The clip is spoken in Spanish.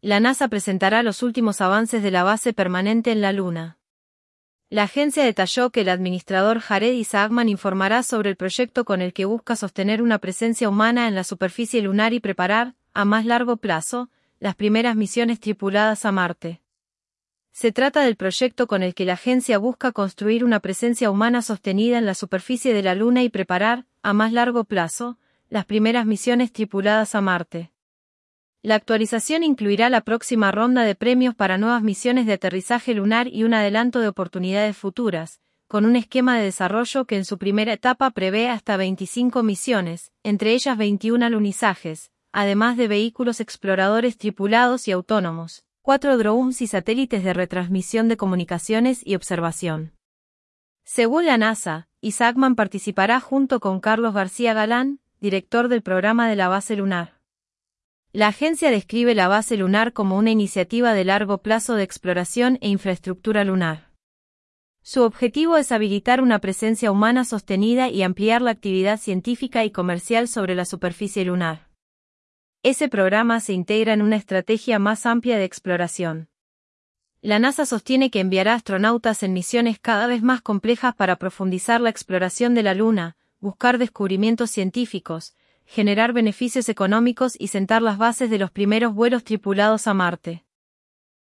La NASA presentará los últimos avances de la base permanente en la Luna. La agencia detalló que el administrador Jared Isaacman informará sobre el proyecto con el que busca sostener una presencia humana en la superficie lunar y preparar, a más largo plazo, las primeras misiones tripuladas a Marte. Se trata del proyecto con el que la agencia busca construir una presencia humana sostenida en la superficie de la Luna y preparar, a más largo plazo, las primeras misiones tripuladas a Marte. La actualización incluirá la próxima ronda de premios para nuevas misiones de aterrizaje lunar y un adelanto de oportunidades futuras, con un esquema de desarrollo que en su primera etapa prevé hasta 25 misiones, entre ellas 21 alunizajes, además de vehículos exploradores tripulados y autónomos, 4 drones y satélites de retransmisión de comunicaciones y observación. Según la NASA, Isaacman participará junto con Carlos García Galán, director del programa de la base lunar. La agencia describe la base lunar como una iniciativa de largo plazo de exploración e infraestructura lunar. Su objetivo es habilitar una presencia humana sostenida y ampliar la actividad científica y comercial sobre la superficie lunar. Ese programa se integra en una estrategia más amplia de exploración. La NASA sostiene que enviará astronautas en misiones cada vez más complejas para profundizar la exploración de la Luna, buscar descubrimientos científicos, generar beneficios económicos y sentar las bases de los primeros vuelos tripulados a Marte.